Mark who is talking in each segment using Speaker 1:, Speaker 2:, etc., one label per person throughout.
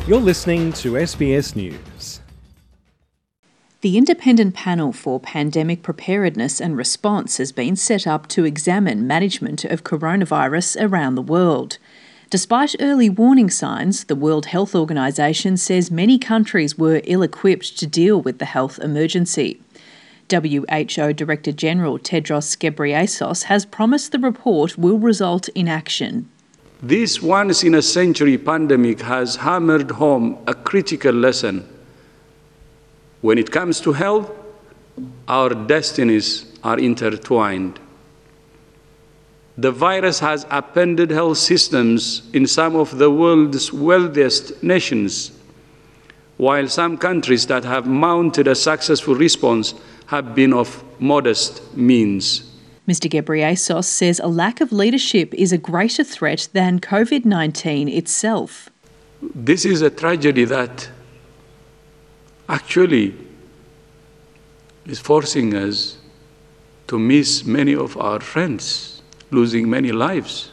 Speaker 1: You're listening to SBS News.
Speaker 2: The Independent Panel for Pandemic Preparedness and Response has been set up to examine management of coronavirus around the world. Despite early warning signs, the World Health Organization says many countries were ill-equipped to deal with the health emergency. WHO Director General Tedros Ghebreyesus has promised the report will result in action.
Speaker 3: This once-in-a-century pandemic has hammered home a critical lesson. When it comes to health, our destinies are intertwined. The virus has upended health systems in some of the world's wealthiest nations, while some countries that have mounted a successful response have been of modest means.
Speaker 2: Mr Ghebreyesus says a lack of leadership is a greater threat than COVID-19 itself.
Speaker 3: This is a tragedy that actually is forcing us to miss many of our friends, losing many lives.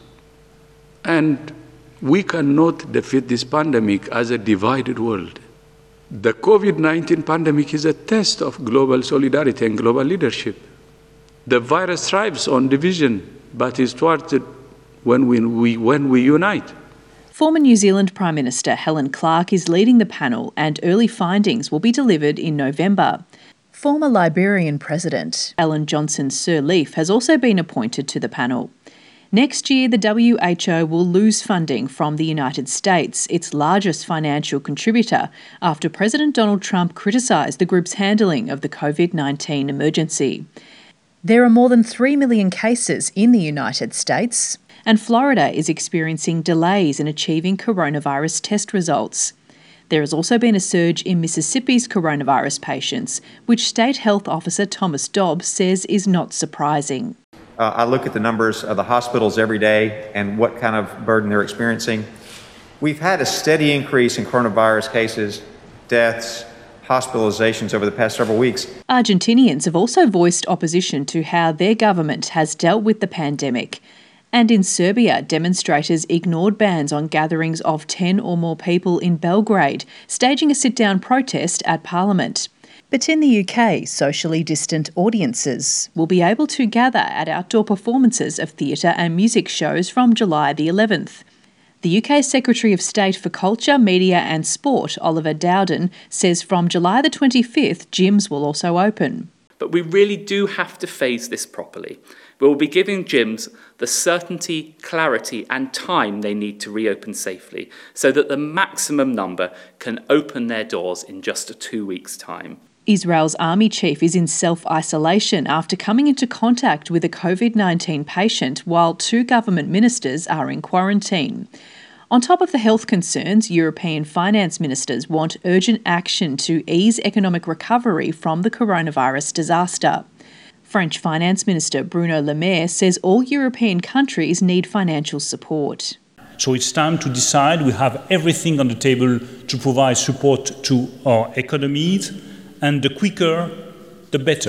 Speaker 3: And we cannot defeat this pandemic as a divided world. The COVID-19 pandemic is a test of global solidarity and global leadership. The virus thrives on division, but is thwarted when we unite.
Speaker 2: Former New Zealand Prime Minister Helen Clark is leading the panel, and early findings will be delivered in November. Former Liberian President Ellen Johnson Sirleaf has also been appointed to the panel. Next year, the WHO will lose funding from the United States, its largest financial contributor, after President Donald Trump criticised the group's handling of the COVID-19 emergency. There are more than 3 million cases in the United States, and Florida is experiencing delays in achieving coronavirus test results. There has also been a surge in Mississippi's coronavirus patients, which State Health Officer Thomas Dobbs says is not surprising.
Speaker 4: I look at the numbers of the hospitals every day and what kind of burden they're experiencing. We've had a steady increase in coronavirus cases, deaths, hospitalizations over the past several weeks.
Speaker 2: Argentinians have also voiced opposition to how their government has dealt with the pandemic. And in Serbia, demonstrators ignored bans on gatherings of 10 or more people in Belgrade, staging a sit-down protest at Parliament. But in the UK, socially distant audiences will be able to gather at outdoor performances of theatre and music shows from July the 11th. The UK Secretary of State for Culture, Media and Sport, Oliver Dowden, says from July the 25th, gyms will also open.
Speaker 5: But we really do have to phase this properly. We will be giving gyms the certainty, clarity and time they need to reopen safely so that the maximum number can open their doors in just 2 weeks' time.
Speaker 2: Israel's army chief is in self-isolation after coming into contact with a COVID-19 patient while 2 government ministers are in quarantine. On top of the health concerns, European finance ministers want urgent action to ease economic recovery from the coronavirus disaster. French Finance Minister Bruno Le Maire says all European countries need financial support.
Speaker 6: So it's time to decide. We have everything on the table to provide support to our economies, and the quicker, the better.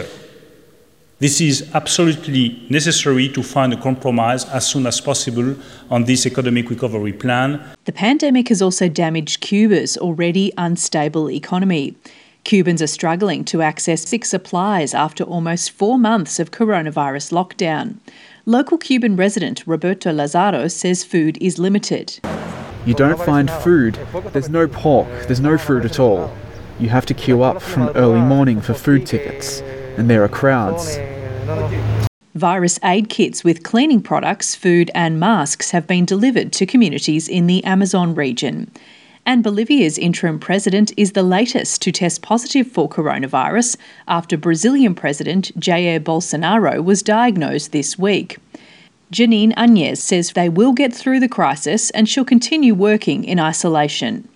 Speaker 6: This is absolutely necessary to find a compromise as soon as possible on this economic recovery plan.
Speaker 2: The pandemic has also damaged Cuba's already unstable economy. Cubans are struggling to access basic supplies after almost 4 months of coronavirus lockdown. Local Cuban resident Roberto Lazaro says food is limited.
Speaker 7: You don't find food. There's no pork. There's no fruit at all. You have to queue up from early morning for food tickets, and there are crowds.
Speaker 2: Virus aid kits with cleaning products, food and masks have been delivered to communities in the Amazon region. And Bolivia's interim president is the latest to test positive for coronavirus after Brazilian President Jair Bolsonaro was diagnosed this week. Janine Añez says they will get through the crisis and she'll continue working in isolation.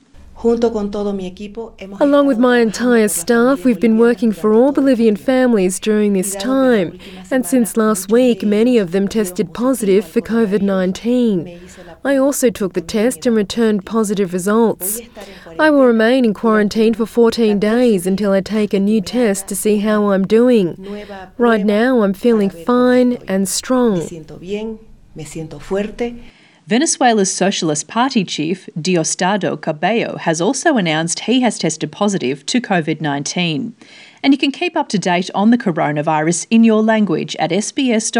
Speaker 8: Along with my entire staff, we've been working for all Bolivian families during this time. And since last week, many of them tested positive for COVID-19. I also took the test and returned positive results. I will remain in quarantine for 14 days until I take a new test to see how I'm doing. Right now, I'm feeling fine and strong.
Speaker 2: Venezuela's Socialist Party chief, Diosdado Cabello, has also announced he has tested positive to COVID-19. And you can keep up to date on the coronavirus in your language at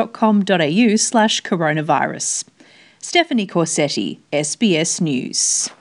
Speaker 2: sbs.com.au/coronavirus. Stephanie Corsetti, SBS News.